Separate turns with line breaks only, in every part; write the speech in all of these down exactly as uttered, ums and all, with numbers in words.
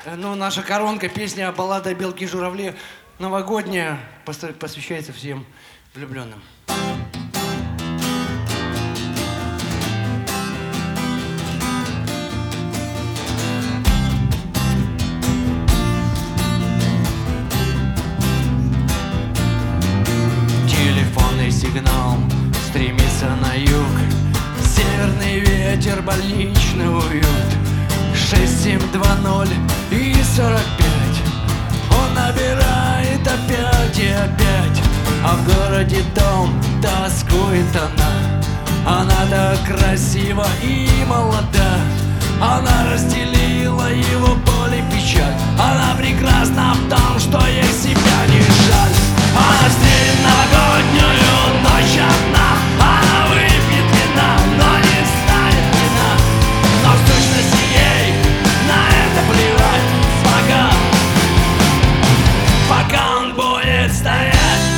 Э, Ну, наша коронка, песня «Баллада белки-журавли» новогодняя, посо- посвящается всем влюбленным. Телефонный сигнал стремится на юг, северный ветер, больничный уют. Шесть, семь, два, ноль и сорок пять. Он набирает опять и опять, а в городе дом тоскует она. Она так красива и молода, она разделила его боль и печаль. Она прекрасна в том, что ей себя не жаль. Она встретит новогоднюю ночь одна, она выпьет вина, но не станет вина. Но в сущности ей на это плевать, пока, пока он будет стоять.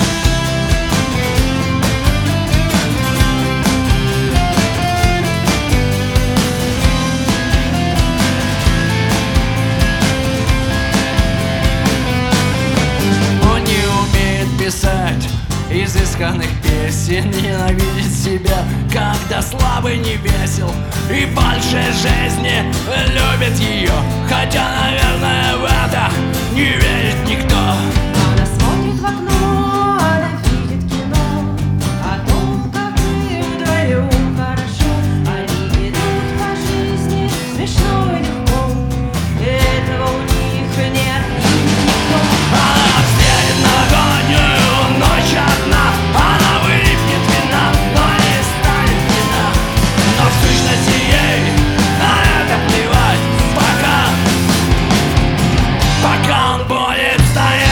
Он не умеет писать изысканных песен, ненавидит себя, когда слабый не весел, и больше жизни любит ее, хотя, наверное, в это не верит никто.
Она смотрит в окно, она видит кино о том, как им вдвоем хорошо. Они идут по жизни смешно и легко, этого у них нет никто.
Она встретит новогоднюю ночь одна, она выпьет вина, но не станет вина. Но в сущности ей на это плевать, пока, пока он будет стоять.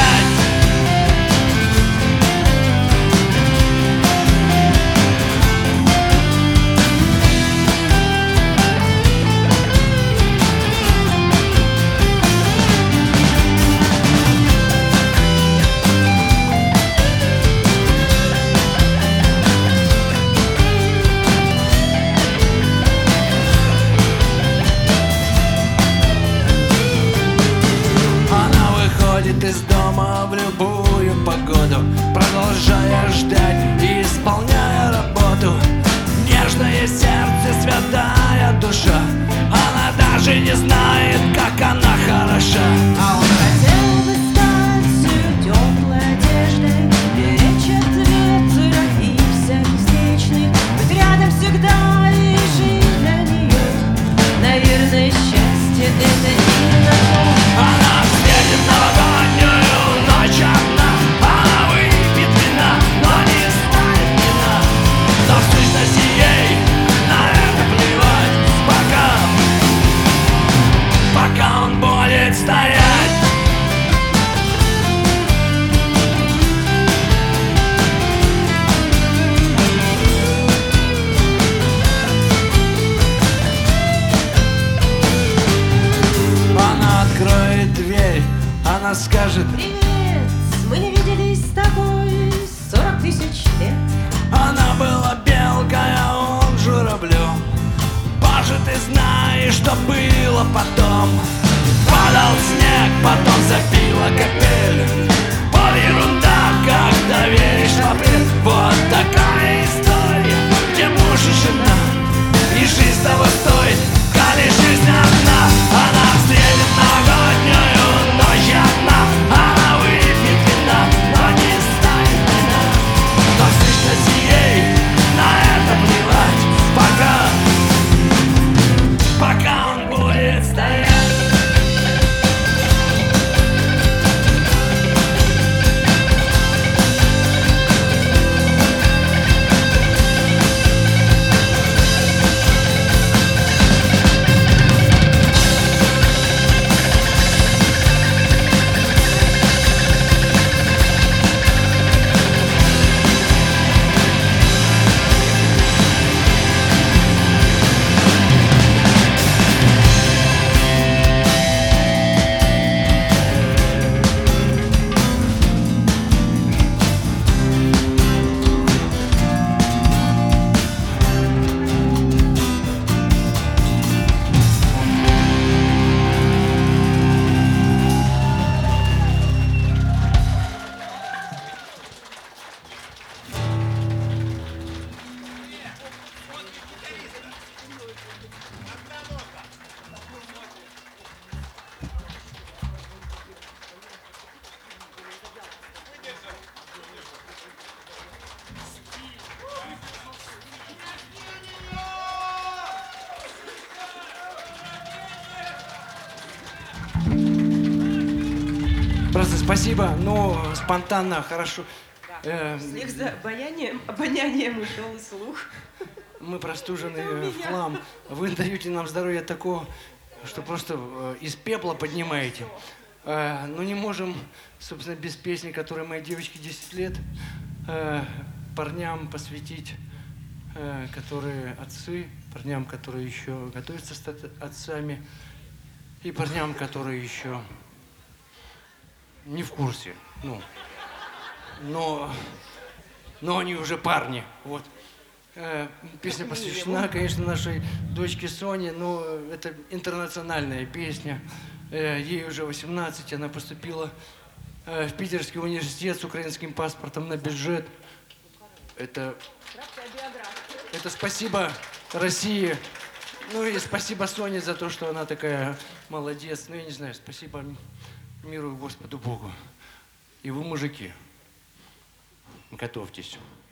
Она выходит из дома в любую погоду, продолжая ждать и исполняя работу. Нежное сердце, святая душа, она даже не знает, как она хороша.
А он хотел бы стать всю теплой одеждой, беречь от ветра и всяких встречных, быть рядом всегда и жить для нее. Наверное, счастье это не на то.
Она встретит новогоднюю ночь одна, она выпьет вина, но не станет вина. Но в сущности ей на это плевать, пока, пока он будет стоять. Она откроет дверь, она скажет:
Привет, мы не виделись с тобой сорок тысяч лет.
она была белкой, а он журавлем. Боже, ты знаешь, что было потом. Падал снег, потом забила капель. Вот ерунда, когда веришь в апрель. Вот такая история, где муж и жена, и жизнь того стоит, коли жизнь одна. Она встретит новогоднюю ночь одна, она выпьет вина, но не станет вина. Но в сущности ей на это плевать, пока, пока он будет стоять. Просто спасибо, ну, спонтанно, хорошо. Э,
Вслед за обаянием, обонянием ушел и слух.
Мы простужены
Это у
в
меня.
хлам. Вы даете нам здоровья такого, что просто э, из пепла поднимаете. Э, ну, не можем, собственно, без песни, которой моей девочке десять лет, э, парням посвятить, э, которые отцы, парням, которые еще готовятся стать отцами, и парням, которые еще не в курсе. Ну, но, но они уже парни. Вот. Э, Песня посвящена, конечно, нашей дочке Соне, но это интернациональная песня. Э, Ей уже восемнадцать, она поступила э, в Питерский университет с украинским паспортом на бюджет. Это, это спасибо России. Ну и спасибо Соне за то, что она такая молодец. Ну, я не знаю, спасибо миру и Господу Богу. И вы, мужики, готовьтесь.